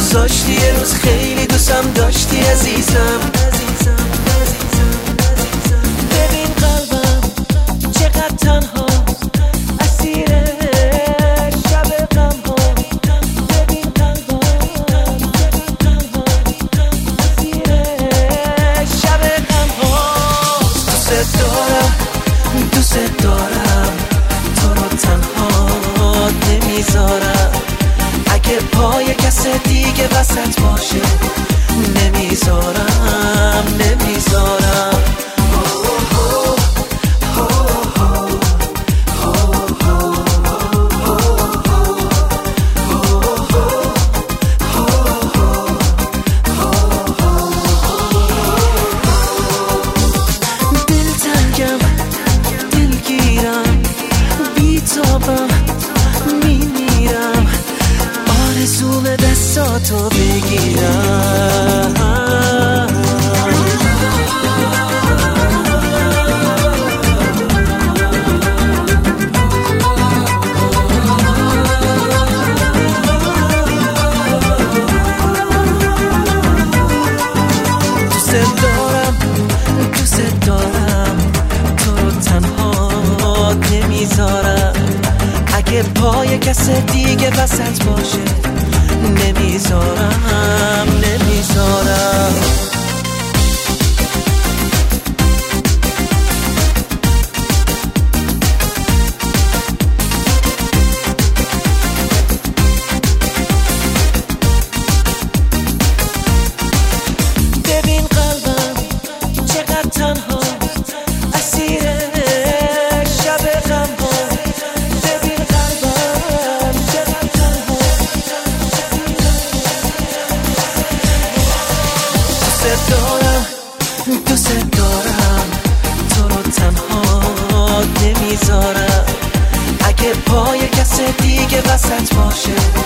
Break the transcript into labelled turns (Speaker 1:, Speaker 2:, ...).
Speaker 1: گذاشتی یه روز خیلی دوستم داشتی عزیزم. ببین قلبم چقدر تنها اسیر شب غم ها. ببین قلبم چقدر تنها اسیر شب غم ها. دوست دارم تو رو تنها نمیذارم. اگه پای کس دیگه وسط باشه نمیذارم. دلتنگم دلگیرم بیتابم میمیرم آرزوم دستاتو بگیرم. دوست دارم تو رو تنها نمیذارم. اگه پای کس دیگه وسط باشه نمیذارم. ببین قلبم چقدر تنها اسیر شب غم ها. ببین قلبم چقدر تنها دوست دارم تو رو تنها نمیذارم. اگه پای کس دیگه وسط باشه